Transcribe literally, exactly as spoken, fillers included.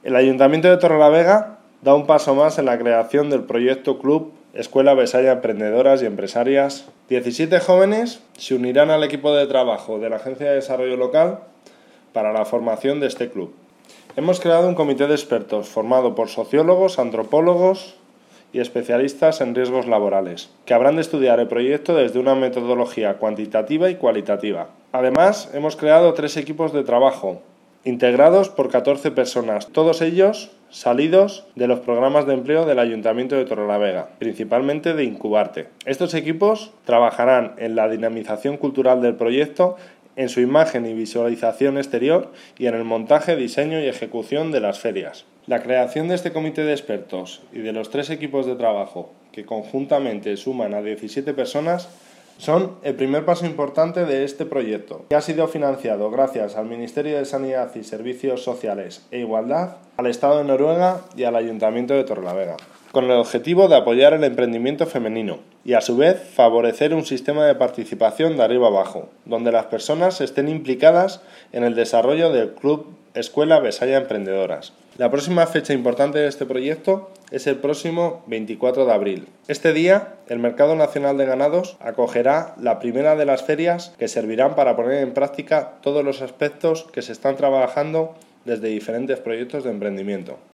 El Ayuntamiento de Torrelavega da un paso más en la creación del proyecto Club Escuela Besaya Emprendedoras y Empresarias. diecisiete jóvenes se unirán al equipo de trabajo de la Agencia de Desarrollo Local para la formación de este club. Hemos creado un comité de expertos formado por sociólogos, antropólogos y especialistas en riesgos laborales, que habrán de estudiar el proyecto desde una metodología cuantitativa y cualitativa. Además, hemos creado tres equipos de trabajo, integrados por catorce personas, todos ellos salidos de los programas de empleo del Ayuntamiento de Torrelavega, principalmente de Incubarte. Estos equipos trabajarán en la dinamización cultural del proyecto, en su imagen y visualización exterior y en el montaje, diseño y ejecución de las ferias. La creación de este comité de expertos y de los tres equipos de trabajo, que conjuntamente suman a diecisiete personas, son el primer paso importante de este proyecto, que ha sido financiado gracias al Ministerio de Sanidad y Servicios Sociales e Igualdad, al Estado de Noruega y al Ayuntamiento de Torrelavega, con el objetivo de apoyar el emprendimiento femenino y a su vez favorecer un sistema de participación de arriba abajo, donde las personas estén implicadas en el desarrollo del Club Escuela Besaya Emprendedoras. La próxima fecha importante de este proyecto es el próximo veinticuatro de abril. Este día, el Mercado Nacional de Ganados acogerá la primera de las ferias que servirán para poner en práctica todos los aspectos que se están trabajando desde diferentes proyectos de emprendimiento.